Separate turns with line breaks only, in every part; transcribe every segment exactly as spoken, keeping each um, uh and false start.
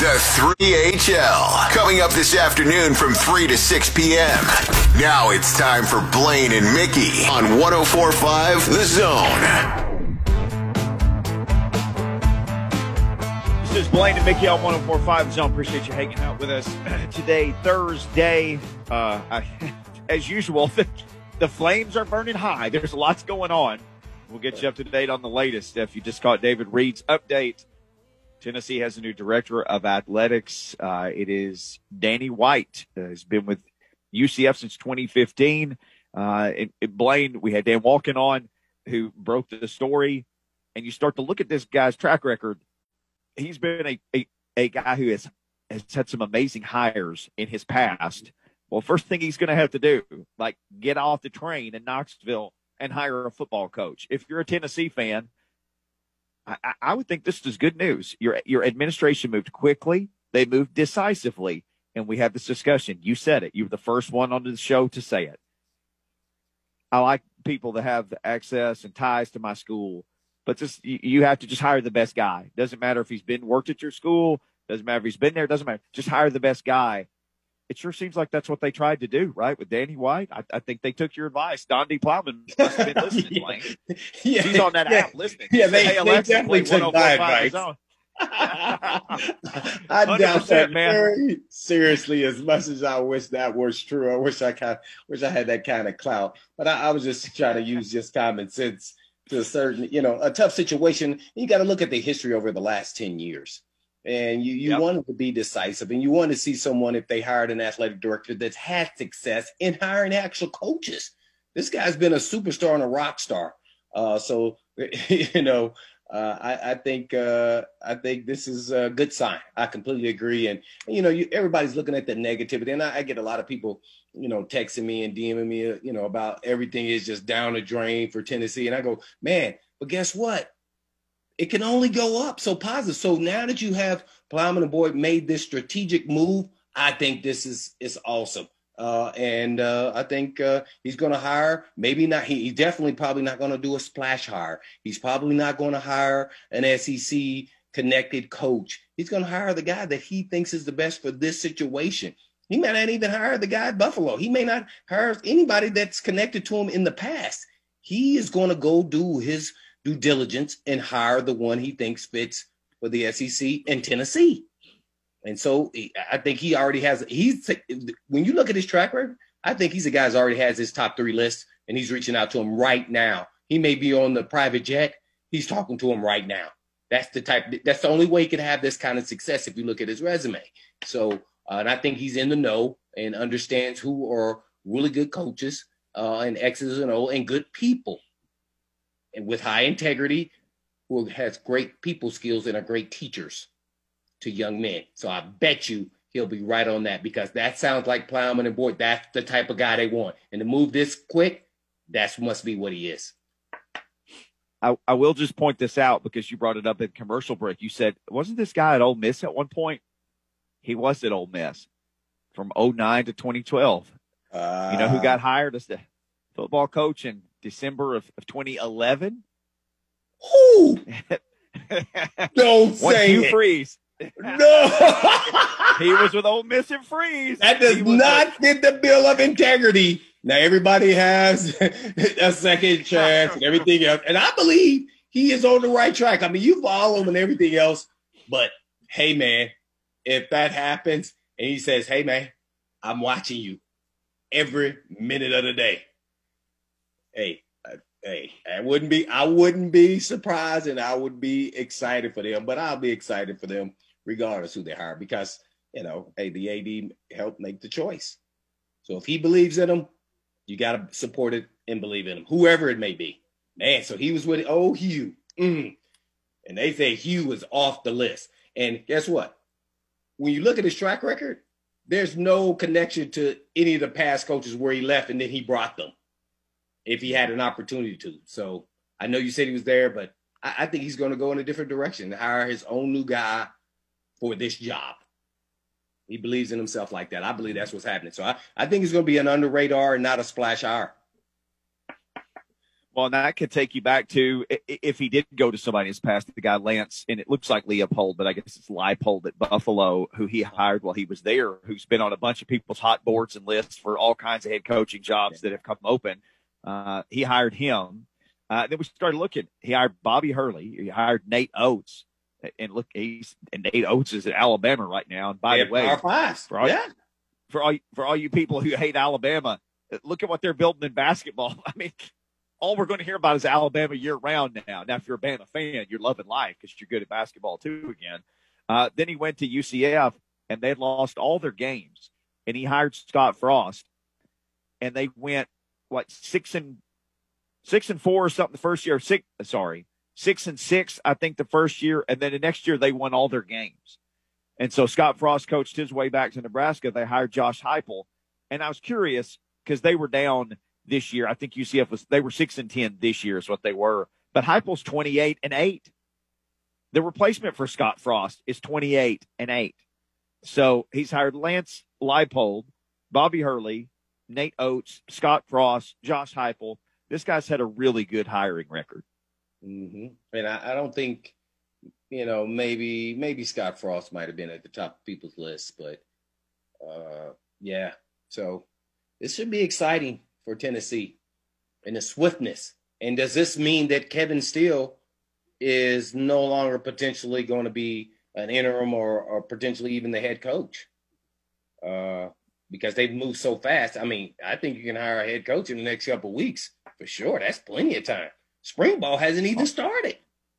The three H L, coming up this afternoon from three to six p.m. Now it's time for Blaine and Mickey on one oh four point five The Zone.
This is Blaine and Mickey on one oh four point five The Zone. Appreciate you hanging out with us today, Thursday. Uh, I, as usual, the, the flames are burning high. There's lots going on. We'll get you up to date on the latest. If you just caught David Reed's update, Tennessee has a new director of athletics. Uh, it is Danny White. Uh, he's been with U C F since twenty fifteen. Uh, and, and Blaine, we had Dan Walken on, who broke the story. And you start to look at this guy's track record. He's been a, a, a guy who has, has had some amazing hires in his past. Well, first thing he's going to have to do, like get off the train in Knoxville and hire a football coach. If you're a Tennessee fan, I, I would think this is good news. Your your administration moved quickly. They moved decisively. And we had this discussion. You said it. You were the first one on the show to say it. I like people that have access and ties to my school. But just you, you have to just hire the best guy. Doesn't matter if he's been worked at your school. Doesn't matter if he's been there. Doesn't matter. Just hire the best guy. It sure seems like that's what they tried to do, right? With Danny White. I, I think they took your advice. Dondi Plowman must have been listening,
yeah.
Blaine.
Yeah.
She's on that
yeah.
app listening.
Yeah,
She
they,
said, hey,
they
Alexa,
definitely
play
took my advice.
one oh four point five The Zone.
I doubt that
man.
very seriously, as much as I wish that was true. I wish I kind wish I had that kind of clout. But I, I was just trying to use just common sense to a certain, you know, a tough situation. You got to look at the history over the last ten years. And you, you
Yep.
wanted to be decisive, and you want to see someone, if they hired an athletic director that's had success in hiring actual coaches. This guy's been a superstar and a rock star. Uh, so, you know, uh, I, I think uh, I think this is a good sign. I completely agree. And, you know, you, everybody's looking at the negativity. And I, I get a lot of people, you know, texting me and DMing me, uh, you know, about everything is just down the drain for Tennessee. And I go, man, but guess what? It can only go up. So positive. So now that you have Plowman and Boyd made this strategic move, I think this is is awesome. Uh, and uh, I think uh, he's going to hire, maybe not, he, he's definitely probably not going to do a splash hire. He's probably not going to hire an S E C connected coach. He's going to hire the guy that he thinks is the best for this situation. He may not even hire the guy at Buffalo. He may not hire anybody that's connected to him in the past. He is going to go do his due diligence and hire the one he thinks fits for the S E C and Tennessee. And so I think he already has, he's, when you look at his track record, I think he's a guy who's already has his top three list, and he's reaching out to him right now. He may be on the private jet. He's talking to him right now. That's the type, that's the only way he can have this kind of success if you look at his resume. So, uh, and I think he's in the know and understands who are really good coaches uh, and X's and O and good people. And with high integrity, who has great people skills and are great teachers to young men. So I bet you he'll be right on that, because that sounds like Plowman and Boyd. That's the type of guy they want. And to move this quick, that must be what he is.
I, I will just point this out because you brought it up at commercial break. You said, wasn't this guy at Ole Miss at one point? He was at Ole Miss from oh nine to twenty twelve. Uh, you know who got hired as the football coach in December of, of twenty eleven?
Who? Don't say
Hugh
it.
Freeze.
No.
He was with Ole Miss and Freeze.
That does not with... fit the bill of integrity. Now, everybody has a second chance and everything else. And I believe he is on the right track. I mean, you follow him and everything else. But, hey, man, if that happens and he says, hey, man, I'm watching you every minute of the day. Hey, uh, hey, I wouldn't be, I wouldn't be surprised, and I would be excited for them, but I'll be excited for them regardless who they hire, because, you know, hey, the A D helped make the choice. So if he believes in them, you got to support it and believe in him, whoever it may be. Man, so he was with, oh, Hugh. Mm. And they say Hugh was off the list. And guess what? When you look at his track record, there's no connection to any of the past coaches where he left and then he brought them, if he had an opportunity to. So I know you said he was there, but I, I think he's going to go in a different direction and hire his own new guy for this job. He believes in himself like that. I believe that's what's happening. So I, I think it's going to be an under radar and not a splash hire.
Well, and that could take you back to if he did go to somebody in his past, the guy Lance, and it looks like Leopold, but I guess it's Leipold at Buffalo, who he hired while he was there, who's been on a bunch of people's hot boards and lists for all kinds of head coaching jobs that have come open. Uh, he hired him. Uh, then we started looking. He hired Bobby Hurley. He hired Nate Oates. And look, he's and Nate Oates is at Alabama right now. And by
yeah,
the way,
our class.
For all,
yeah.
for all for all you people who hate Alabama, look at what they're building in basketball. I mean, all we're going to hear about is Alabama year round now. Now, if you're a Bama fan, you're loving life because you're good at basketball too again. Uh, then he went to U C F, and they had lost all their games. And he hired Scott Frost, and they went what six and six and four or something the first year. Six, sorry, six and six, I think the first year, and then the next year they won all their games. And so Scott Frost coached his way back to Nebraska. They hired Josh Heupel, and I was curious because they were down this year. I think U C F was, they were six and ten this year is what they were. But Heupel's twenty-eight and eight. The replacement for Scott Frost is twenty-eight and eight. So he's hired Lance Leipold, Bobby Hurley, Nate Oates, Scott Frost, Josh Heupel. This guy's had a really good hiring record.
Mm-hmm. And I, I don't think, you know, maybe maybe Scott Frost might have been at the top of people's list, but uh, yeah. So this should be exciting for Tennessee and the swiftness. And does this mean that Kevin Steele is no longer potentially going to be an interim or, or potentially even the head coach? Uh, because they've moved so fast. I mean, I think you can hire a head coach in the next couple of weeks for sure. That's plenty of time. Spring ball hasn't even started.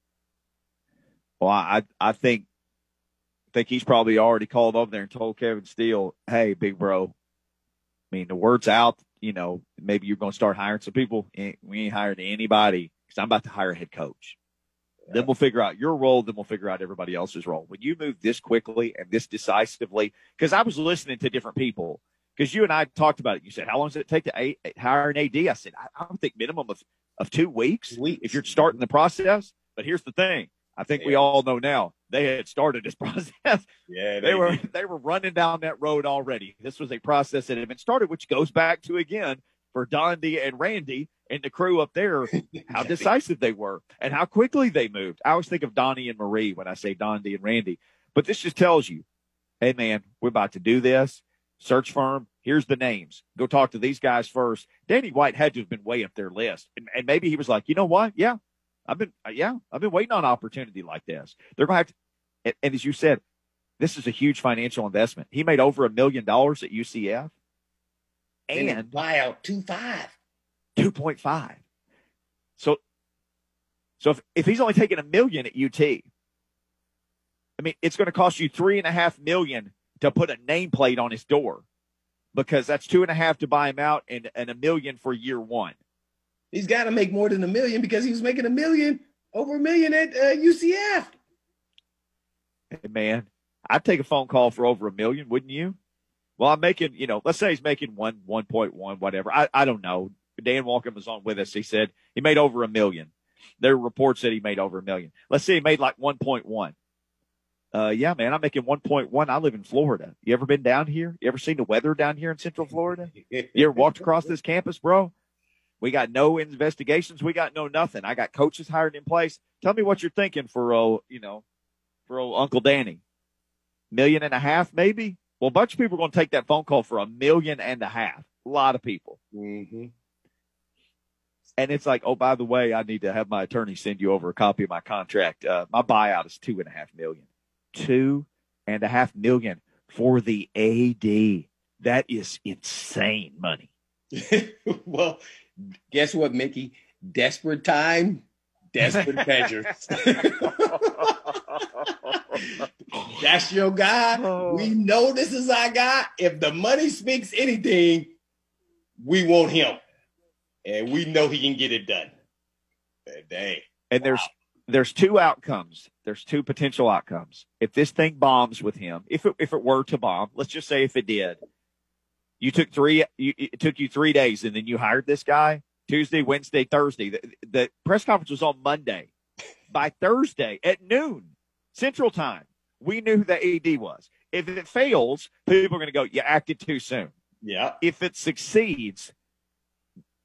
Well, I I think I think he's probably already called over there and told Kevin Steele, hey, big bro, I mean, the word's out, you know, maybe you're going to start hiring some people. We ain't hiring anybody because I'm about to hire a head coach. Yeah. Then we'll figure out your role. Then we'll figure out everybody else's role. When you move this quickly and this decisively, because I was listening to different people, because you and I talked about it. You said, how long does it take to a- hire an A D? I said, I, I don't think minimum of, of two weeks,
weeks
if you're starting the process. But here's the thing. I think yeah. we all know now they had started this process.
Yeah,
they,
they
were
did.
they were running down that road already. This was a process that had been started, which goes back to, again, for Donnie and Randy and the crew up there, how decisive they were and how quickly they moved. I always think of Donnie and Marie when I say Donnie and Randy. But this just tells you, hey, man, we're about to do this. Search firm. Here's the names. Go talk to these guys first. Danny White had to have been way up their list. And, and maybe he was like, you know what? Yeah. I've been, yeah, I've been waiting on an opportunity like this. They're going to have to, and, and as you said, this is a huge financial investment. He made over a million dollars at U C F and,
and buyout two five,
two point five. So, so if, if he's only taking a million at U T, I mean, it's going to cost you three and a half million to put a nameplate on his door because that's two and a half to buy him out and, and a million for year one.
He's got to make more than a million because he was making a million, over a million at uh, U C F.
Hey, man, I'd take a phone call for over a million, wouldn't you? Well, I'm making, you know, let's say he's making one, one point one, whatever. I, I don't know. Dan Walken was on with us. He said he made over a million. There were reports that he made over a million. Let's say he made like one point one. Uh, yeah, man, I'm making one point one. I live in Florida. You ever been down here? You ever seen the weather down here in Central Florida? You ever walked across this campus, bro? We got no investigations. We got no nothing. I got coaches hired in place. Tell me what you're thinking for, uh, you know, for old Uncle Danny. Million and a half, maybe? Well, a bunch of people are going to take that phone call for a million and a half. A lot of people.
Mm-hmm.
And it's like, oh, by the way, I need to have my attorney send you over a copy of my contract. Uh, my buyout is two and a half million. Two and a half million for the A D. That is insane money.
Well, guess what, Mickey? Desperate time, desperate measures. That's your guy.
Oh.
We know this is our guy. If the money speaks anything, we want him. And we know he can get it done. Dang.
And
wow.
there's there's two outcomes. There's two potential outcomes. If this thing bombs with him, if it, if it were to bomb, let's just say if it did, you took three, you, it took you three days and then you hired this guy Tuesday, Wednesday, Thursday. The, the press conference was on Monday. By Thursday at noon Central Time, we knew who the A D was. If it fails, people are going to go, you acted too soon.
Yeah.
If it succeeds,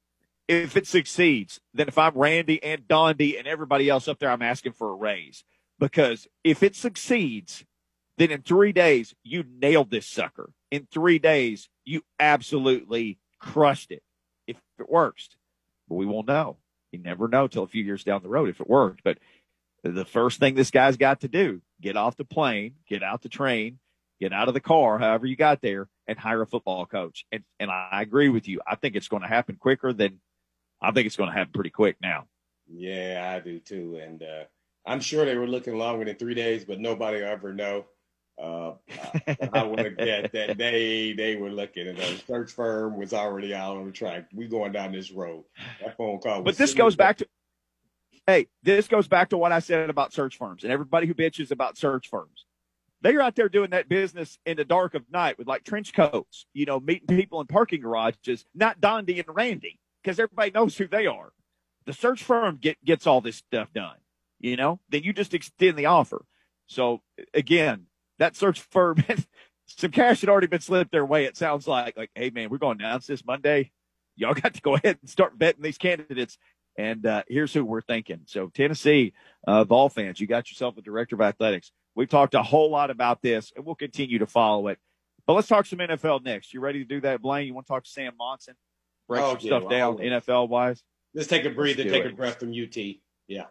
if it succeeds, then if I'm Randy and Dondi and everybody else up there, I'm asking for a raise. Because if it succeeds, then in three days, you nailed this sucker. In three days, you absolutely crushed it. If it works, but we won't know. You never know till a few years down the road if it worked. But the first thing this guy's got to do, get off the plane, get out the train, get out of the car, however you got there, and hire a football coach. And and I agree with you. I think it's going to happen quicker than I think it's going to happen pretty quick now.
Yeah, I do too. And uh, I'm sure they were looking longer than three days, but nobody will ever know. Uh, I, I want to get that they they were looking, and the search firm was already out on the track. We going down this road. That phone call.
But this goes back to, hey, this goes back to what I said about search firms and everybody who bitches about search firms. They're out there doing that business in the dark of night with like trench coats, you know, meeting people in parking garages, not Dondi and Randy, because everybody knows who they are. The search firm get, gets all this stuff done, you know, then you just extend the offer. So again, that search firm, some cash had already been slipped their way. It sounds like, like, hey, man, we're going to announce this Monday. Y'all got to go ahead and start betting these candidates. And uh, here's who we're thinking. So Tennessee, uh, Vol fans, you got yourself a director of athletics. We've talked a whole lot about this, and we'll continue to follow it. But let's talk some N F L next. You ready to do that, Blaine? You want to talk to Sam Monson? Break
oh,
some
yeah,
stuff
well,
down N F L-wise?
Let's take a breather, take
it.
a breath from U T. Yeah.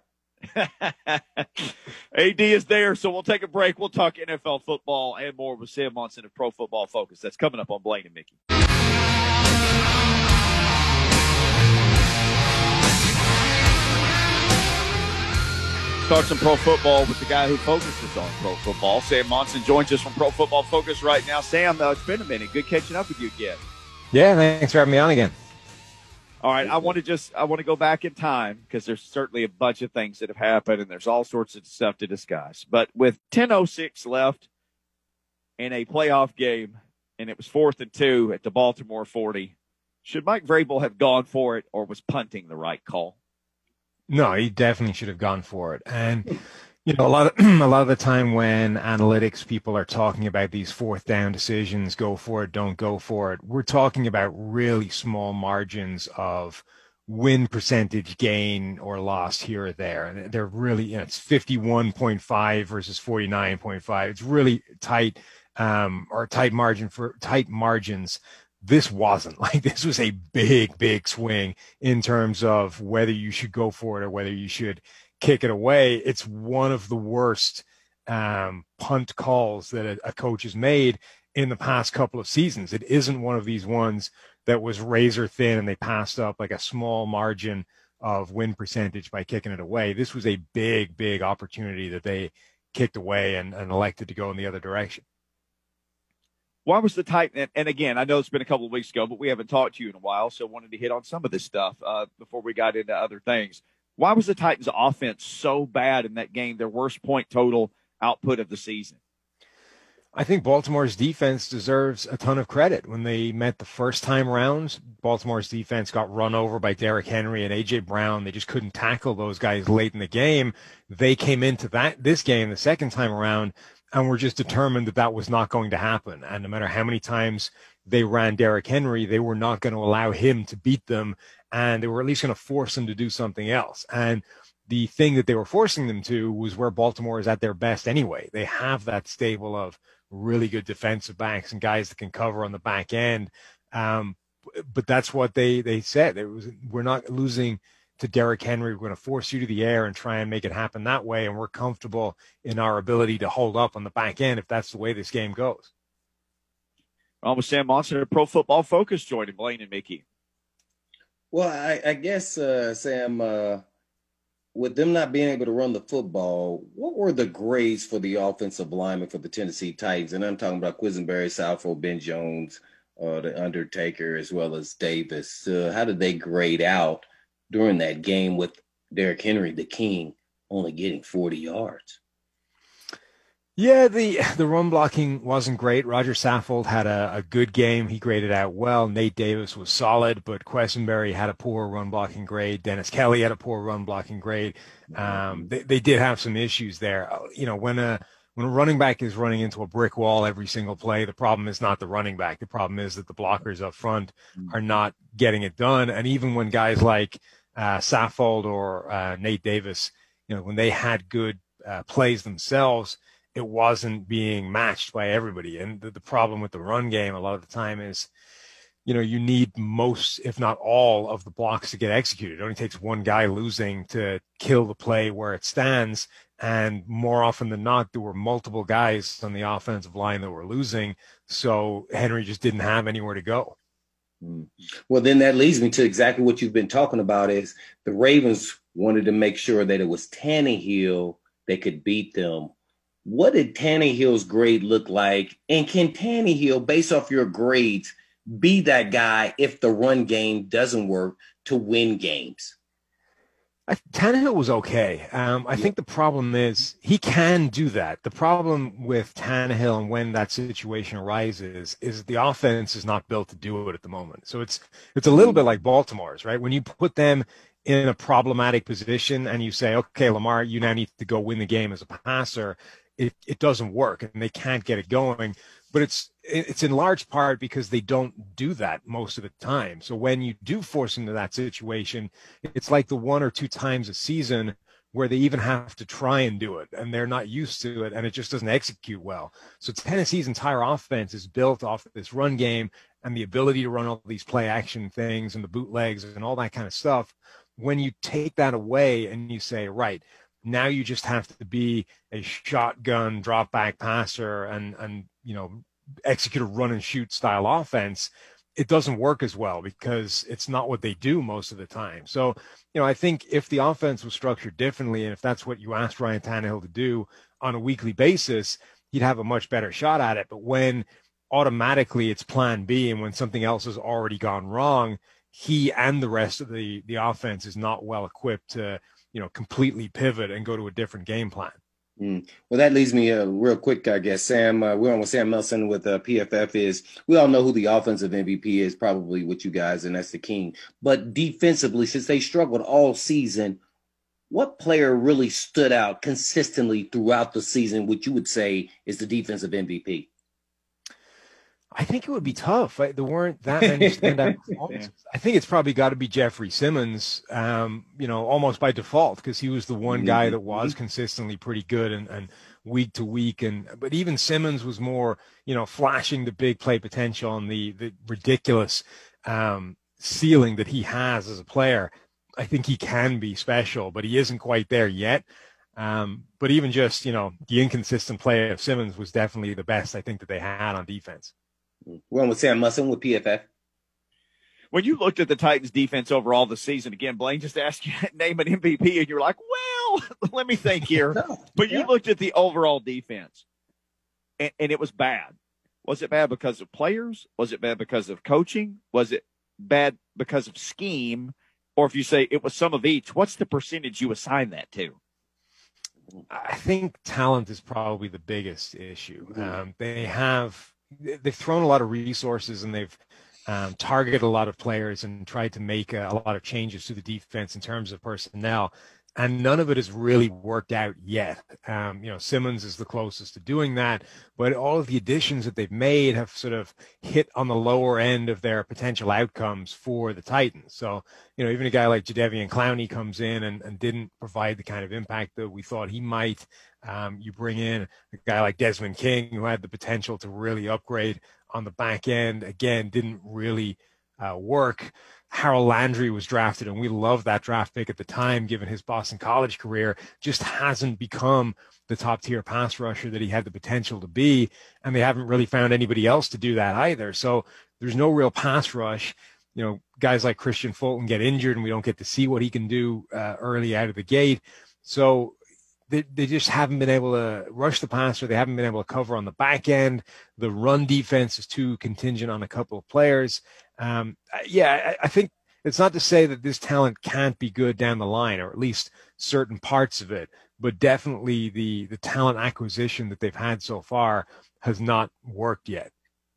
A D is there, so we'll take a break. We'll talk N F L football and more with Sam Monson of Pro Football Focus. That's coming up on Blaine and Mickey. Talk some pro football with the guy who focuses on pro football. Sam Monson joins us from Pro Football Focus right now. Sam, uh, it's been a minute. Good catching up with you again.
Yeah, thanks for having me on again.
All right, I want to just I want to go back in time because there's certainly a bunch of things that have happened and there's all sorts of stuff to discuss. But with ten oh six left in a playoff game, and it was fourth and two at the Baltimore forty, should Mike Vrabel have gone for it, or was punting the right call?
No, he definitely should have gone for it. And you know, a lot of a lot of the time when analytics people are talking about these fourth down decisions, go for it, don't go for it, we're talking about really small margins of win percentage gain or loss here or there. And they're really, you know, it's fifty-one point five versus forty-nine point five. It's really tight, um, or tight margin for tight margins. This wasn't. Like, this was a big, big swing in terms of whether you should go for it or whether you should kick it away. It's one of the worst um, punt calls that a, a coach has made in the past couple of seasons. It isn't one of these ones that was razor thin and they passed up like a small margin of win percentage by kicking it away. This was a big, big opportunity that they kicked away and, and elected to go in the other direction.
Why was the Titans, and again, I know it's been a couple of weeks ago, but we haven't talked to you in a while, so wanted to hit on some of this stuff uh, before we got into other things. Why was the Titans' offense so bad in that game, their worst point total output of the season?
I think Baltimore's defense deserves a ton of credit. When they met the first time around, Baltimore's defense got run over by Derrick Henry and A J Brown. They just couldn't tackle those guys late in the game. They came into that this game the second time around and were just determined that that was not going to happen. And no matter how many times they ran Derrick Henry, they were not going to allow him to beat them, and they were at least going to force him to do something else. And the thing that they were forcing them to was where Baltimore is at their best anyway. They have that stable of really good defensive backs and guys that can cover on the back end. Um, but that's what they, they said. It was, we're not losing to Derrick Henry. We're going to force you to the air and try and make it happen that way. And we're comfortable in our ability to hold up on the back end if that's the way this game goes.
Almost Sam Monson of Pro Football Focus joining Blaine and Mickey.
Well, I, I guess, uh, Sam, uh, with them not being able to run the football, what were the grades for the offensive linemen for the Tennessee Titans? And I'm talking about Quisenberry, Southfield, Ben Jones, uh, the Undertaker, as well as Davis. Uh, how did they grade out during that game with Derrick Henry, the king, only getting forty yards?
Yeah, the the run blocking wasn't great. Roger Saffold had a, a good game. He graded out well. Nate Davis was solid, but Quessenberry had a poor run blocking grade. Dennis Kelly had a poor run blocking grade. Um, they, they did have some issues there. You know, when a when a running back is running into a brick wall every single play, the problem is not the running back. The problem is that the blockers up front are not getting it done. And even when guys like uh, Saffold or uh, Nate Davis, you know, when they had good uh, plays themselves, it wasn't being matched by everybody. And the, the problem with the run game a lot of the time is, you know, you need most, if not all, of the blocks to get executed. It only takes one guy losing to kill the play where it stands. And more often than not, there were multiple guys on the offensive line that were losing. So Henry just didn't have anywhere to go.
Well, then that leads me to exactly what you've been talking about is the Ravens wanted to make sure that it was Tannehill that could beat them. What did Tannehill's grade look like? And can Tannehill, based off your grades, be that guy if the run game doesn't work to win games?
I, Tannehill was okay. Um, I yeah. think the problem is he can do that. The problem with Tannehill and when that situation arises is the offense is not built to do it at the moment. So it's it's a little bit like Baltimore's, right? When you put them in a problematic position and you say, okay, Lamar, you now need to go win the game as a passer, it, it doesn't work and they can't get it going. But it's it's in large part because they don't do that most of the time. So when you do force into that situation, it's like the one or two times a season where they even have to try and do it, and they're not used to it, and it just doesn't execute well. So Tennessee's entire offense is built off of this run game and the ability to run all these play action things and the bootlegs and all that kind of stuff. When you take that away and you say, right, now you just have to be a shotgun drop back passer and, and, you know, execute a run and shoot style offense, it doesn't work as well because it's not what they do most of the time. So, you know, I think if the offense was structured differently, and if that's what you asked Ryan Tannehill to do on a weekly basis, he'd have a much better shot at it. But when automatically it's plan B and when something else has already gone wrong, he and the rest of the, the offense is not well equipped to, you know, completely pivot and go to a different game plan.
Mm. Well, that leads me uh, real quick, I guess. Sam, uh, we're on with Sam Melson with uh, P F F. Is we all know who the offensive M V P is, probably with you guys, and that's the King. But defensively, since they struggled all season, what player really stood out consistently throughout the season, which you would say is the defensive M V P?
I think it would be tough. Right? There weren't that many standout performances. Yeah. I think it's probably got to be Jeffrey Simmons, um, you know, almost by default, because he was the one guy that was consistently pretty good and, and week to week. And but even Simmons was more, you know, flashing the big play potential and the the ridiculous um, ceiling that he has as a player. I think he can be special, but he isn't quite there yet. Um, but even just, you know, the inconsistent play of Simmons was definitely the best I think that they had on defense.
We're on with Sam Melson with P F F.
When you looked at the Titans defense overall this season, again, Blaine just asked you to name an M V P, and you're like, well, let me think here. But you looked at the overall defense, and, and it was bad. Was it bad because of players? Was it bad because of coaching? Was it bad because of scheme? Or if you say it was some of each, what's the percentage you assign that to?
I think talent is probably the biggest issue. Um, they have they've thrown a lot of resources and they've um, targeted a lot of players and tried to make a, a lot of changes to the defense in terms of personnel. And none of it has really worked out yet. Um, you know, Simmons is the closest to doing that, but all of the additions that they've made have sort of hit on the lower end of their potential outcomes for the Titans. So, you know, even a guy like Jadeveon Clowney comes in and, and didn't provide the kind of impact that we thought he might. Um, you bring in a guy like Desmond King, who had the potential to really upgrade on the back end. Again, didn't really uh, work. Harold Landry was drafted, and we loved that draft pick at the time, given his Boston College career, just hasn't become the top-tier pass rusher that he had the potential to be, and they haven't really found anybody else to do that either. So there's no real pass rush. You know, guys like Christian Fulton get injured, and we don't get to see what he can do uh, early out of the gate. So they, they just haven't been able to rush the passer. They haven't been able to cover on the back end. The run defense is too contingent on a couple of players. Um, yeah, I, I think it's not to say that this talent can't be good down the line, or at least certain parts of it, but definitely the, the talent acquisition that they've had so far has not worked yet.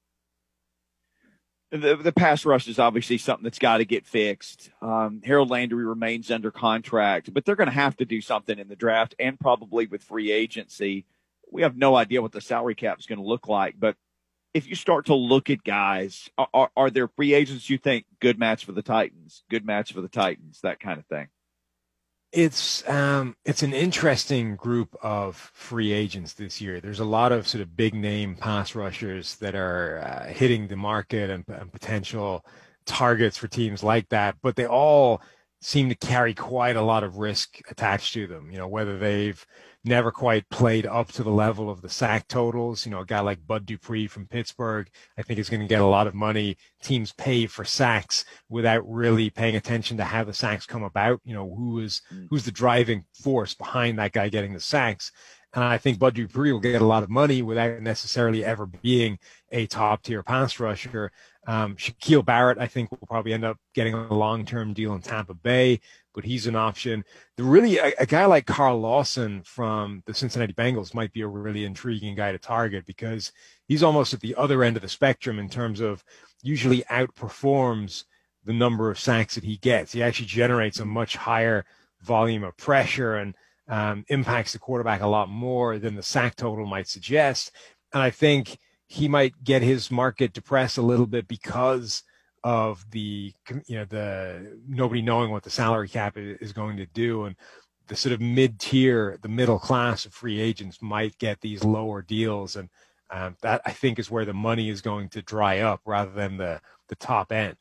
The, the pass rush is obviously something that's got to get fixed. Um, Harold Landry remains under contract, but they're going to have to do something in the draft and probably with free agency. we have no idea what the salary cap is going to look like. But if you start to look at guys, are, are, are there free agents you think good match for the Titans, good match for the Titans, that kind of thing?
It's um, it's an interesting group of free agents this year. There's a lot of sort of big name pass rushers that are uh, hitting the market and, and potential targets for teams like that, but they all seem to carry quite a lot of risk attached to them. You know, whether they've never quite played up to the level of the sack totals. You know, a guy like Bud Dupree from Pittsburgh, I think is going to get a lot of money. Teams pay for sacks without really paying attention to how the sacks come about. You know, who is, who's the driving force behind that guy getting the sacks. And I think Bud Dupree will get a lot of money without necessarily ever being a top tier pass rusher. Um, Shaquille Barrett, I think, will probably end up getting a long-term deal in Tampa Bay, but he's an option. The really, a, a guy like Carl Lawson from the Cincinnati Bengals might be a really intriguing guy to target because he's almost at the other end of the spectrum in terms of usually outperforms the number of sacks that he gets. He actually generates a much higher volume of pressure and um, impacts the quarterback a lot more than the sack total might suggest. And I think he might get his market depressed a little bit because of the, you know, the nobody knowing what the salary cap is going to do. And the sort of mid-tier, the middle class of free agents might get these lower deals. And um, that, I think, is where the money is going to dry up rather than the, the top end.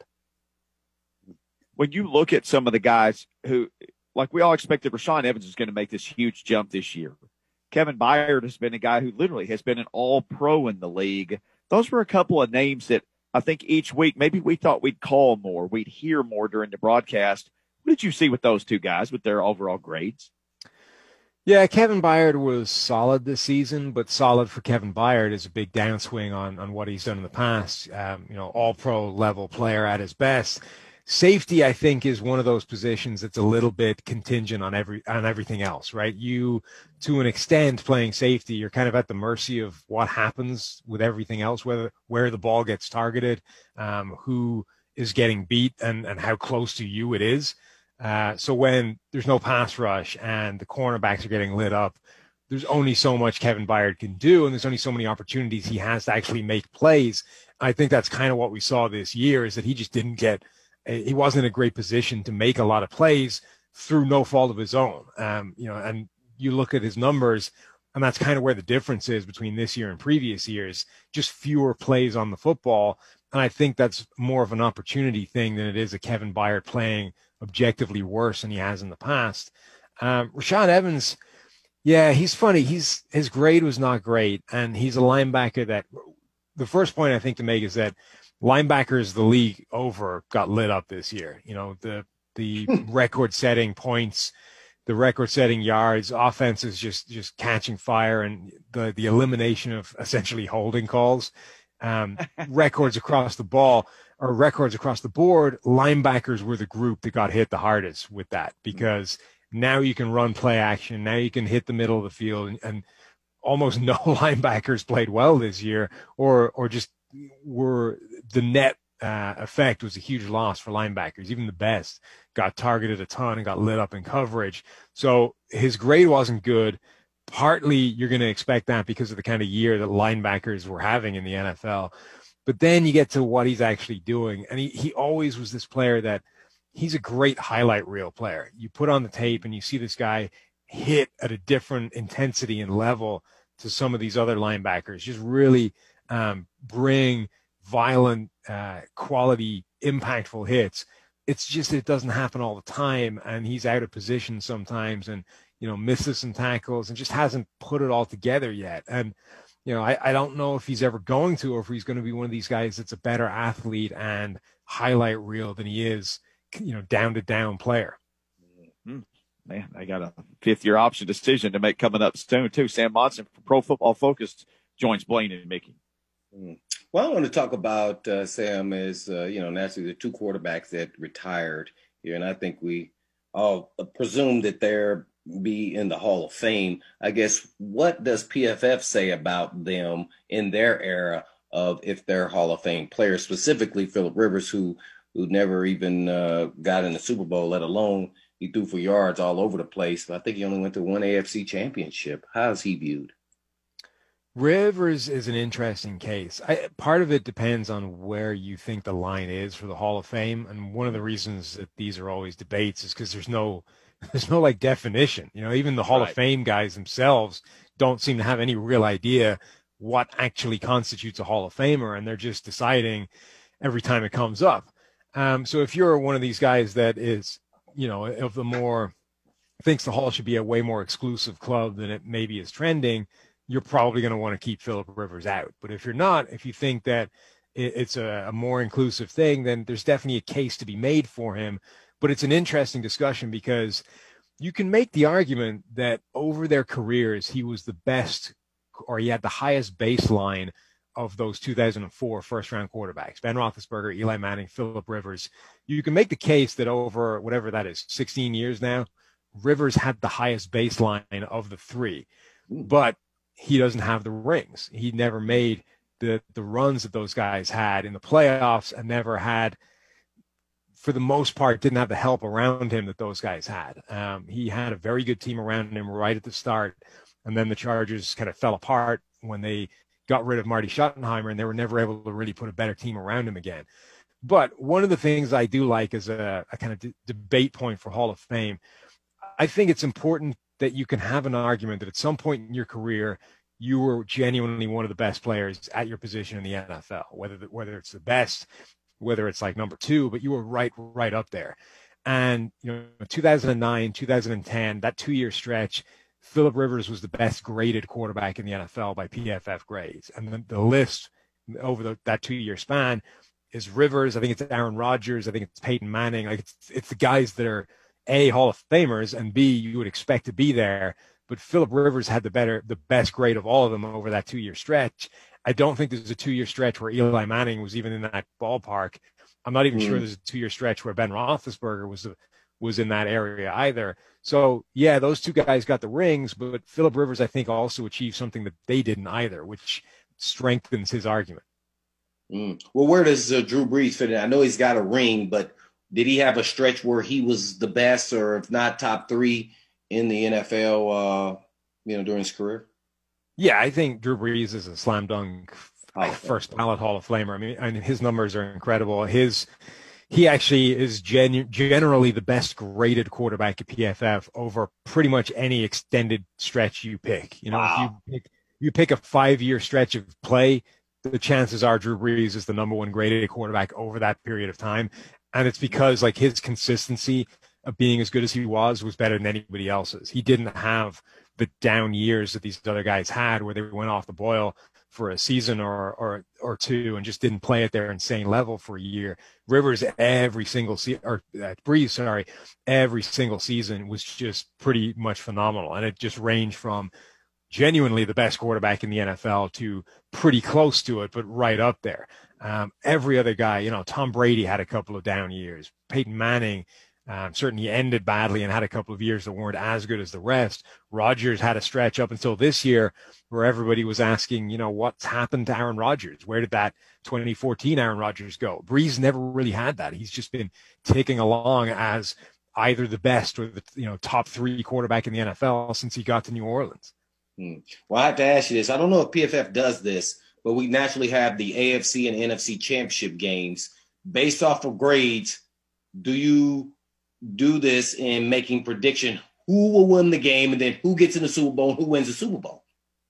When you look at some of the guys who, like we all expected, Rashaan Evans is going to make this huge jump this year. Kevin Byard has been a guy who literally has been an all-pro in the league. Those were a couple of names that I think each week maybe we thought we'd call more, we'd hear more during the broadcast. What did you see with those two guys with their overall grades?
Yeah, Kevin Byard was solid this season, but solid for Kevin Byard is a big downswing on, on what he's done in the past. Um, you know, all-pro level player at his best. Safety, I think, is one of those positions that's a little bit contingent on every on everything else, right? You, to an extent, playing safety, you're kind of at the mercy of what happens with everything else, whether where the ball gets targeted, um, who is getting beat, and, and how close to you it is. Uh, so when there's no pass rush and the cornerbacks are getting lit up, there's only so much Kevin Byard can do, and there's only so many opportunities he has to actually make plays. I think that's kind of what we saw this year, is that he just didn't get he wasn't in a great position to make a lot of plays through no fault of his own. Um, you know, and you look at his numbers, and that's kind of where the difference is between this year and previous years, just fewer plays on the football. And I think that's more of an opportunity thing than it is a Kevin Byard playing objectively worse than he has in the past. Um, Rashaan Evans, yeah, he's funny. He's, his grade was not great. And he's a linebacker that the first point I think to make is that linebackers the league over got lit up this year. You know, the the record-setting points, the record-setting yards, offense is just just catching fire, and the the elimination of essentially holding calls, um, records across the ball or records across the board. Linebackers were the group that got hit the hardest with that, because now you can run play action, now you can hit the middle of the field, and, and almost no linebackers played well this year, or or just were the net uh, effect was a huge loss for linebackers. Even the best got targeted a ton and got lit up in coverage. So his grade wasn't good. Partly you're going to expect that because of the kind of year that linebackers were having in the N F L. But then you get to what he's actually doing. And he, he always was this player that he's a great highlight reel player. You put on the tape and you see this guy hit at a different intensity and level to some of these other linebackers, just really um, bring violent, uh, quality, impactful hits. It's just, it doesn't happen all the time. And he's out of position sometimes and, you know, misses some tackles and just hasn't put it all together yet. And, you know, I, I don't know if he's ever going to, or if he's going to be one of these guys that's a better athlete and highlight reel than he is, you know, down to down player.
Mm-hmm. Man, I got a fifth year option decision to make coming up soon too. Sam Monson from Pro Football Focus joins Blaine and Mickey.
Mm. Well, I want to talk about, uh, Sam, is, uh, you know, naturally the two quarterbacks that retired here. And I think we all presume that they're be in the Hall of Fame. I guess, what does P F F say about them in their era of if they're Hall of Fame players, specifically Phillip Rivers, who, who never even uh, got in the Super Bowl, let alone he threw for yards all over the place. But I think he only went to one A F C championship. How is he viewed?
Rivers is an interesting case. I, part of it depends on where you think the line is for the Hall of Fame, and one of the reasons that these are always debates is because there's no, there's no like definition. You know, even the Hall
Right.
of Fame guys themselves don't seem to have any real idea what actually constitutes a Hall of Famer, and they're just deciding every time it comes up. Um, so if you're one of these guys that is, you know, of the more thinks the Hall should be a way more exclusive club than it maybe is trending, you're probably going to want to keep Philip Rivers out. But if you're not, if you think that it's a, a more inclusive thing, then there's definitely a case to be made for him. But it's an interesting discussion because you can make the argument that over their careers, he was the best, or he had the highest baseline of those two thousand four first-round quarterbacks, Ben Roethlisberger, Eli Manning, Philip Rivers. You can make the case that over whatever that is, sixteen years now, Rivers had the highest baseline of the three. But he doesn't have the rings. He never made the the runs that those guys had in the playoffs, and never had, for the most part, didn't have the help around him that those guys had. Um, he had a very good team around him right at the start, and then the Chargers kind of fell apart when they got rid of Marty Schottenheimer, and they were never able to really put a better team around him again. But one of the things I do like as a, a kind of de- debate point for Hall of Fame, I think it's important that you can have an argument that at some point in your career, you were genuinely one of the best players at your position in the N F L, whether the, whether it's the best, whether it's like number two, but you were right, right up there. And, you know, two thousand nine, two thousand ten, that two-year stretch, Philip Rivers was the best graded quarterback in the N F L by P F F grades. And the, the list over the, that two-year span is Rivers. I think it's Aaron Rodgers. I think it's Peyton Manning. Like it's, it's the guys that are A, Hall of Famers, and B, you would expect to be there. But Philip Rivers had the better, the best grade of all of them over that two-year stretch. I don't think there's a two-year stretch where Eli Manning was even in that ballpark. I'm not even mm. sure there's a two-year stretch where Ben Roethlisberger was was in that area either. So, yeah, those two guys got the rings, but Philip Rivers, I think, also achieved something that they didn't either, which strengthens his argument.
Mm. Well, where does uh, Drew Brees fit in? I know he's got a ring, but did he have a stretch where he was the best, or if not top three in the N F L, uh, you know, during his career?
Yeah, I think Drew Brees is a slam dunk oh, first ballot Hall of Famer. I mean, I mean, his numbers are incredible. His he actually is genu- generally the best graded quarterback at P F F over pretty much any extended stretch you pick. You know, wow. if you pick, you pick a five-year stretch of play, the chances are Drew Brees is the number one graded quarterback over that period of time. And it's because like his consistency of being as good as he was was better than anybody else's. He didn't have the down years that these other guys had where they went off the boil for a season or or or two and just didn't play at their insane level for a year. Rivers every single season, or uh, Brees, sorry, every single season was just pretty much phenomenal. And it just ranged from genuinely the best quarterback in the N F L to pretty close to it, but right up there. Um, every other guy, you know, Tom Brady had a couple of down years. Peyton Manning um, certainly ended badly and had a couple of years that weren't as good as the rest. Rodgers had a stretch up until this year where everybody was asking, you know, what's happened to Aaron Rodgers? Where did that twenty fourteen Aaron Rodgers go? Brees never really had that. He's just been ticking along as either the best or the, you know, top three quarterback in the N F L since he got to New Orleans.
Hmm. Well, I have to ask you this. I don't know if P F F does this, but we naturally have the A F C and N F C championship games. Based off of grades, do you do this in making prediction who will win the game and then who gets in the Super Bowl and who wins the Super Bowl?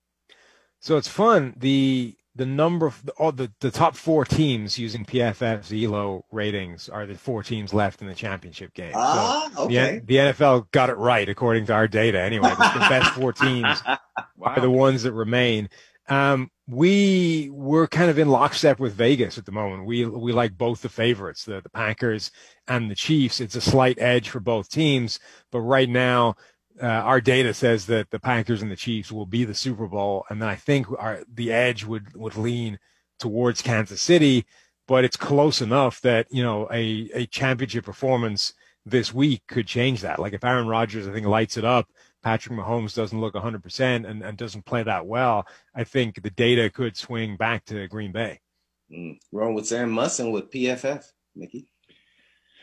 So it's fun. The the number of all the, the top four teams using P F F's E L O ratings are the four teams left in the championship game.
Ah,
so
okay.
The, the N F L got it right according to our data. Anyway, the best four teams wow. are the ones that remain. Um, we we're kind of in lockstep with Vegas at the moment. We we like both the favorites, the, the Packers and the Chiefs. It's a slight edge for both teams, but right now uh, our data says that the Packers and the Chiefs will be the Super Bowl, and then I think our the edge would would lean towards Kansas City, but it's close enough that you know a a championship performance this week could change that. Like if Aaron Rodgers, I think, lights it up, Patrick Mahomes doesn't look one hundred percent and, and doesn't play that well, I think the data could swing back to Green Bay.
Mm. Wrong with Sam Musson with P F F, Mickey?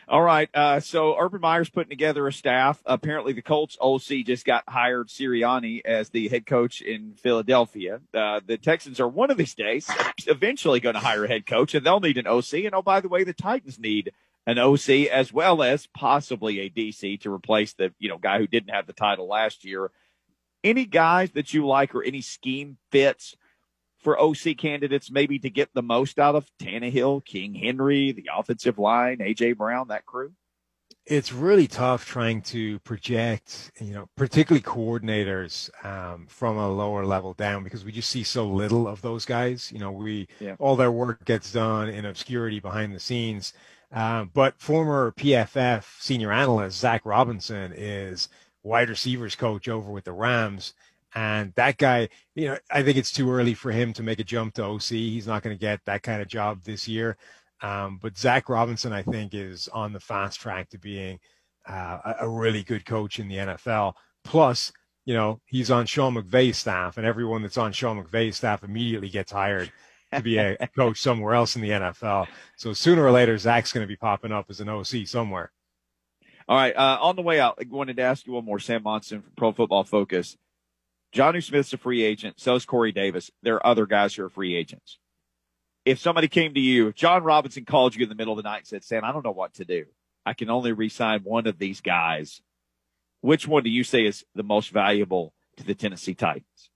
All right. Uh, so Urban Meyer's putting together a staff. Apparently, the Colts O C just got hired Sirianni as the head coach in Philadelphia. Uh, the Texans are one of these days eventually going to hire a head coach, and they'll need an O C. And oh, by the way, the Titans need an O C as well as possibly a D C to replace the you know guy who didn't have the title last year. Any guys that you like or any scheme fits for O C candidates, maybe to get the most out of Tannehill, King Henry, the offensive line, A J Brown, that crew?
It's really tough trying to project, you know, particularly coordinators um, from a lower level down, because we just see so little of those guys. You know, we yeah. all their work gets done in obscurity behind the scenes. Um, but former P F F senior analyst Zach Robinson is wide receivers coach over with the Rams. And that guy, you know, I think it's too early for him to make a jump to O C. He's not going to get that kind of job this year. Um, but Zach Robinson, I think, is on the fast track to being uh, a really good coach in the N F L. Plus, you know, he's on Sean McVay's staff, and everyone that's on Sean McVay's staff immediately gets hired to be a coach somewhere else in the N F L. So sooner or later, Zach's going to be popping up as an O C somewhere.
All right. Uh, on the way out, I wanted to ask you one more. Sam Monson from Pro Football Focus. Jonnu Smith's a free agent. So is Corey Davis. There are other guys who are free agents. If somebody came to you, if John Robinson called you in the middle of the night and said, Sam, I don't know what to do. I can only re-sign one of these guys. Which one do you say is the most valuable to the Tennessee Titans?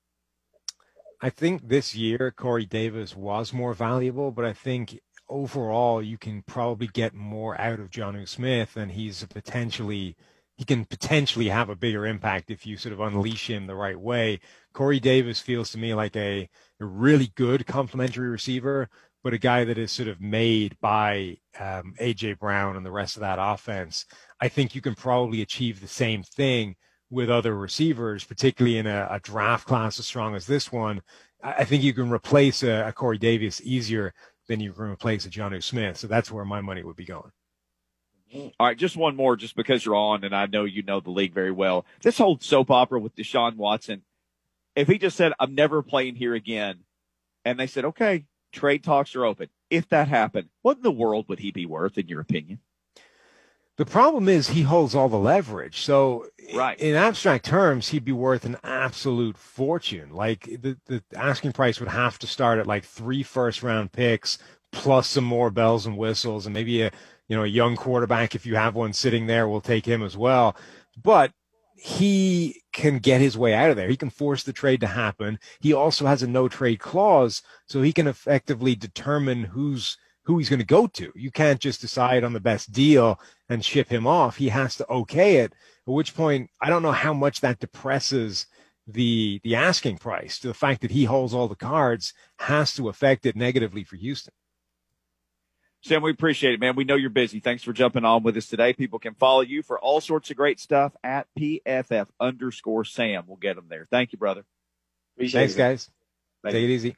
I think this year Corey Davis was more valuable, but I think overall you can probably get more out of Jonnu Smith, and he's a potentially – he can potentially have a bigger impact if you sort of unleash him the right way. Corey Davis feels to me like a, a really good complementary receiver, but a guy that is sort of made by um, A J Brown and the rest of that offense. I think you can probably achieve the same thing with other receivers, particularly in a, a draft class as strong as this one. I think you can replace a, a Corey Davis easier than you can replace a Jonnu Smith. So that's where my money would be going.
All right, just one more, just because you're on, and I know you know the league very well. This whole soap opera with Deshaun Watson, if he just said, I'm never playing here again, and they said, okay, trade talks are open. If that happened, what in the world would he be worth, in your opinion?
The problem is he holds all the leverage. So
right.
in abstract terms, he'd be worth an absolute fortune. Like the, the asking price would have to start at like three first round picks plus some more bells and whistles, and maybe a, you know, a young quarterback, if you have one sitting there, will take him as well. But he can get his way out of there. He can force the trade to happen. He also has a no trade clause, so he can effectively determine who's who he's going to go to. You can't just decide on the best deal and ship him off. He has to okay it, at which point I don't know how much that depresses the the asking price. The fact that he holds all the cards has to affect it negatively for Houston.
Sam, we appreciate it, man. We know you're busy. Thanks for jumping on with us today. People can follow you for all sorts of great stuff at P F F underscore Sam. We'll get them there. Thank you, brother.
Appreciate Thanks, it. guys. Thank Take you. it easy.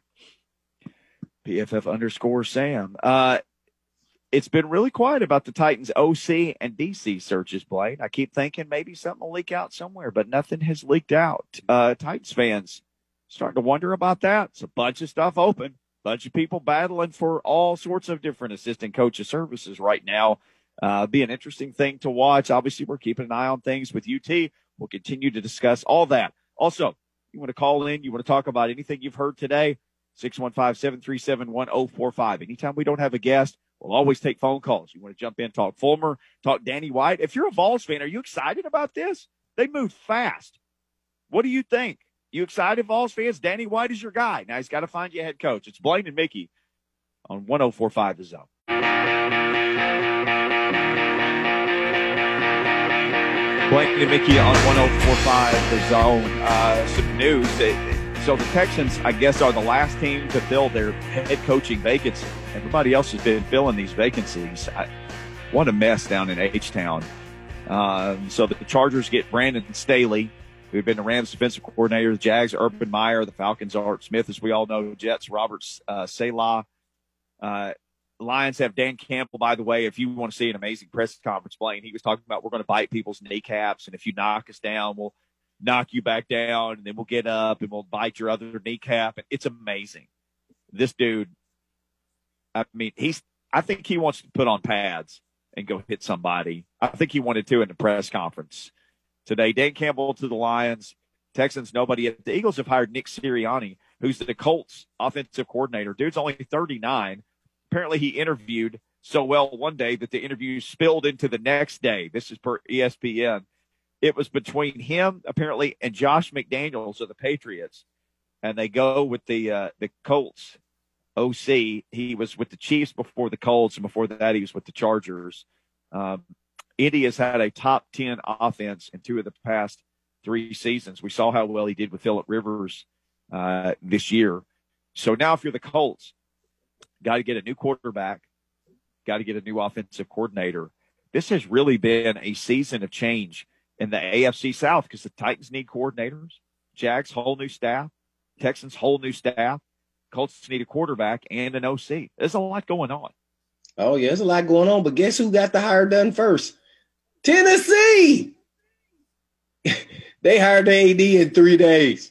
P F F underscore Sam. Uh, it's been really quiet about the Titans O C and D C searches, Blaine. I keep thinking maybe something will leak out somewhere, but nothing has leaked out. Uh, Titans fans starting to wonder about that. It's a bunch of stuff open. Bunch of people battling for all sorts of different assistant coaches services right now. Uh, be an interesting thing to watch. Obviously, we're keeping an eye on things with U T. We'll continue to discuss all that. Also, you want to call in, you want to talk about anything you've heard today, six one five, seven three seven, one oh four five. Anytime we don't have a guest, we'll always take phone calls. You want to jump in, talk Fulmer, talk Danny White. If you're a Vols fan, are you excited about this? They move fast. What do you think? You excited, Vols fans? Danny White is your guy. Now he's got to find you a head coach. It's Blaine and Mickey on one oh four five The Zone. Blaine and Mickey on one oh four five The Zone. Uh, some news. So the Texans, I guess, are the last team to fill their head coaching vacancy. Everybody else has been filling these vacancies. I, what a mess down in H-Town. Um, so the Chargers get Brandon Staley, who've been the Rams defensive coordinator, the Jags, Urban Meyer, the Falcons, Art Smith, as we all know, Jets, Robert uh, Salah. Uh, Lions have Dan Campbell, by the way. If you want to see an amazing press conference, Blaine, he was talking about we're going to bite people's kneecaps, and if you knock us down, we'll knock you back down, and then we'll get up, and we'll bite your other kneecap. And it's amazing. This dude, I mean, he's. I think he wants to put on pads and go hit somebody. I think he wanted to in the press conference today. Dan Campbell to the Lions. Texans, nobody yet. The Eagles have hired Nick Sirianni, who's the Colts offensive coordinator. Dude's only thirty-nine. Apparently he interviewed so well one day that the interview spilled into the next day. This is per E S P N. It was between him, apparently, and Josh McDaniels of the Patriots. And they go with the uh, the Colts O C. He was with the Chiefs before the Colts, and before that he was with the Chargers. Um, Indy has had a top ten offense in two of the past three seasons. We saw how well he did with Phillip Rivers uh, this year. So now if you're the Colts, got to get a new quarterback, got to get a new offensive coordinator. This has really been a season of change in the A F C South because the Titans need coordinators, Jags whole new staff, Texans whole new staff, Colts need a quarterback and an O C. There's a lot going on.
Oh, yeah, there's a lot going on, but guess who got the hire done first? Tennessee! They hired the A D in three days.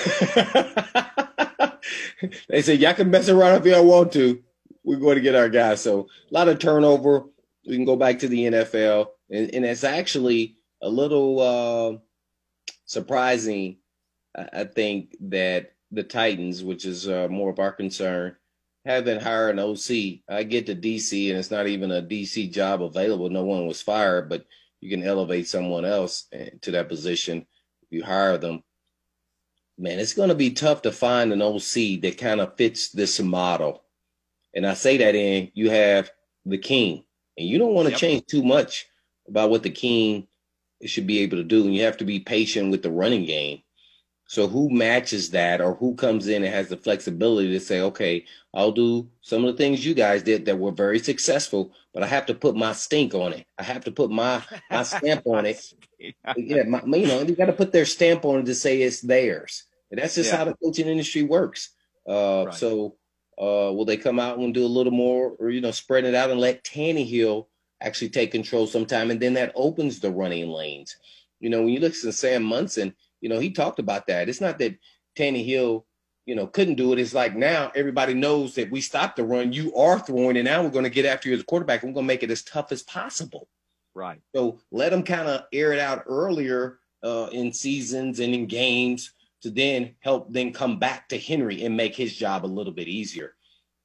They said, y'all can mess around if y'all want to. We're going to get our guys. So a lot of turnover. We can go back to the N F L. And, and it's actually a little uh, surprising, I think, that the Titans, which is uh, more of our concern, haven't hired an O C. I get to D C, and it's not even a D C job available. No one was fired, but you can elevate someone else to that position if you hire them. Man, it's going to be tough to find an O C that kind of fits this model. And I say that in, you have the king, and you don't want to yep. change too much about what the king should be able to do. And you have to be patient with the running game. So who matches that, or who comes in and has the flexibility to say, okay, I'll do some of the things you guys did that were very successful, but I have to put my stink on it. I have to put my, my stamp on it. Yeah, my, you know, you got to put their stamp on it to say it's theirs. And that's just yeah. how the coaching industry works. Uh, right. So uh, will they come out and do a little more, or, you know, spread it out and let Tannehill actually take control sometime? And then that opens the running lanes. You know, when you listen to Sam Munson, you know, he talked about that. It's not that Tannehill, you know, couldn't do it. It's like now everybody knows that we stopped the run. You are throwing, and now we're going to get after you as a quarterback. We're going to make it as tough as possible.
Right.
So let them kind of air it out earlier uh, in seasons and in games to then help then come back to Henry and make his job a little bit easier.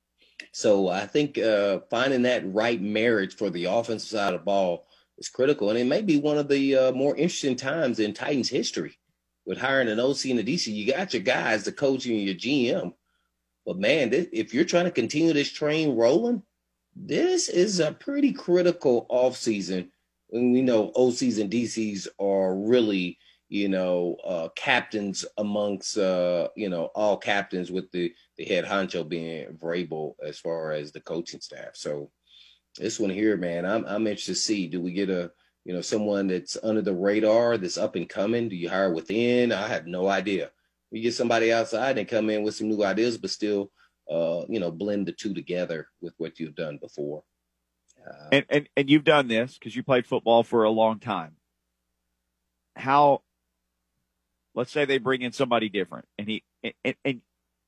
So I think uh, finding that right marriage for the offensive side of the ball is critical. And it may be one of the uh, more interesting times in Titans history. With hiring an O C and a D C, you got your guys, the coach and your G M. But, man, this, if you're trying to continue this train rolling, this is a pretty critical offseason. And we know O Cs and D Cs are really, you know, uh, captains amongst, uh, you know, all captains, with the, the head honcho being Vrabel as far as the coaching staff. So this one here, man, I'm, I'm interested to see, do we get a, you know, someone that's under the radar, that's up and coming? Do you hire within? I have no idea. You get somebody outside and come in with some new ideas, but still, uh, you know, blend the two together with what you've done before. Uh,
and, and and you've done this because you played football for a long time. How, let's say they bring in somebody different, and he and, and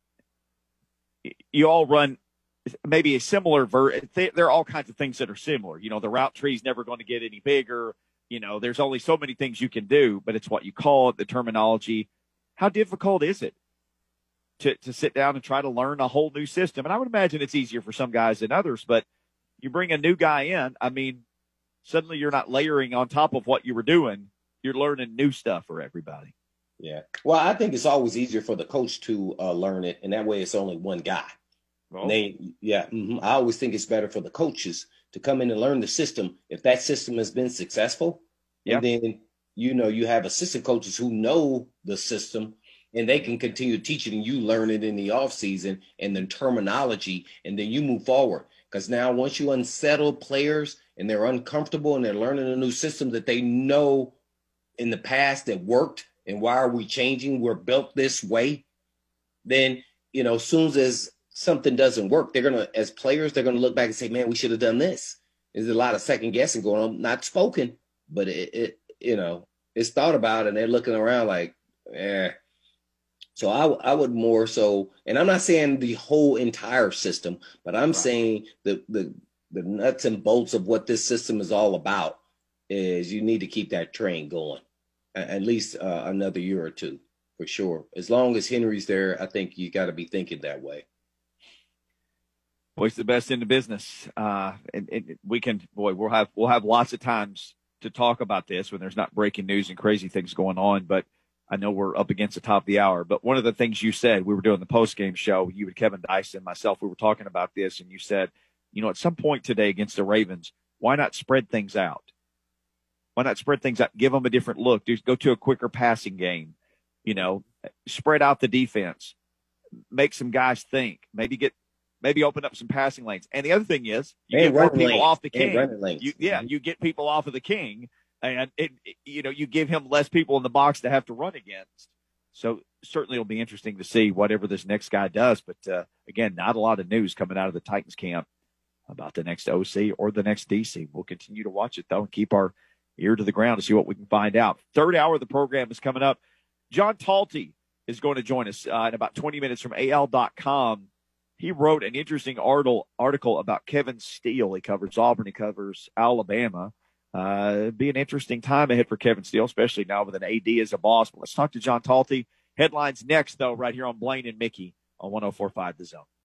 you all run maybe a similar ver- there are all kinds of things that are similar. You know, the route tree is never going to get any bigger. You know, there's only so many things you can do, but it's what you call it, the terminology. How difficult is it to, to sit down and try to learn a whole new system? And I would imagine it's easier for some guys than others, but you bring a new guy in, I mean, suddenly you're not layering on top of what you were doing. You're learning new stuff for everybody.
Yeah. Well, I think it's always easier for the coach to uh, learn it, and that way it's only one guy. Oh. They, yeah, mm-hmm. I always think it's better for the coaches to come in and learn the system. If that system has been successful, yeah. and then, you know, you have assistant coaches who know the system and they can continue to teach it, and you learn it in the off season and then terminology, and then you move forward. Because now once you unsettle players and they're uncomfortable and they're learning a new system that they know in the past that worked, and why are we changing? We're built this way. Then, you know, as soon as something doesn't work, they're going to, as players, they're going to look back and say, man, we should have done this. There's a lot of second guessing going on, not spoken, but it, it you know, it's thought about, and they're looking around like, eh. So I, I would more so, and I'm not saying the whole entire system, but I'm right. saying the, the, the nuts and bolts of what this system is all about is you need to keep that train going at least uh, another year or two for sure. As long as Henry's there, I think you got to be thinking that way.
Boy, it's the best in the business. Uh, and, and we can, boy, we'll have, we'll have lots of times to talk about this when there's not breaking news and crazy things going on, but I know we're up against the top of the hour. But one of the things you said, we were doing the post-game show, you and Kevin Dyson, myself, we were talking about this, and you said, you know, at some point today against the Ravens, why not spread things out? Why not spread things out? Give them a different look. Just go to a quicker passing game. You know, spread out the defense. Make some guys think. Maybe get, maybe open up some passing lanes. And the other thing is, you
and
get more people
lanes.
off the
and
king. You, yeah, you get people off of the king, and it, it, you know, you give him less people in the box to have to run against. So certainly it'll be interesting to see whatever this next guy does. But uh, again, not a lot of news coming out of the Titans camp about the next O C or the next D C. We'll continue to watch it though and keep our ear to the ground to see what we can find out. Third hour of the program is coming up. John Talty is going to join us uh, in about twenty minutes from A L dot com. He wrote an interesting article article about Kevin Steele. He covers Auburn. He covers Alabama. Uh, it'd be an interesting time ahead for Kevin Steele, especially now with an A D as a boss. But let's talk to John Talty. Headlines next, though, right here on Blaine and Mickey on one oh four point five The Zone.